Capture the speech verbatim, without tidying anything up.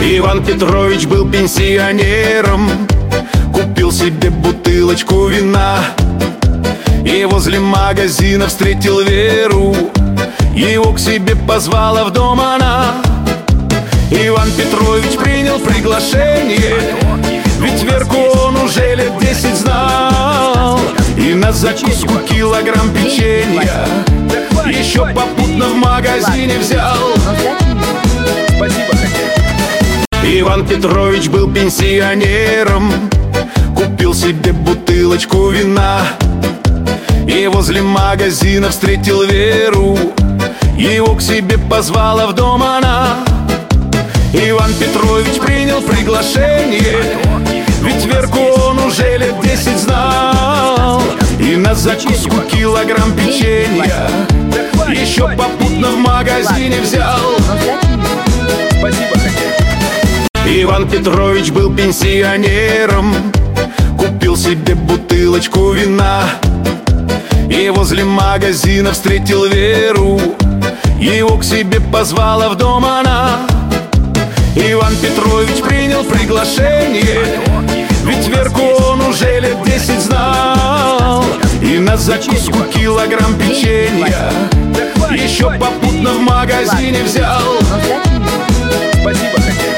Иван Петрович был пенсионером, купил себе бутылочку вина и возле магазина встретил Веру. Его к себе позвала в дом она. Иван Петрович принял приглашение, ведь Верку он уже лет десять знал. И на закуску килограмм печенья еще попутно в магазине взял. Иван Петрович был пенсионером, купил себе бутылочку вина и возле магазина встретил Веру. Его к себе позвала в дом она. Иван Петрович принял приглашение, ведь Верку он уже лет десять знал. И на закуску килограмм печенья еще попутно в магазине взял. Иван Петрович был пенсионером, купил себе бутылочку вина и возле магазина встретил Веру. Его к себе позвала в дом она. Иван Петрович принял приглашение, ведь Верку он уже лет десять знал. И на закуску килограмм печенья еще попутно в магазине взял. Спасибо.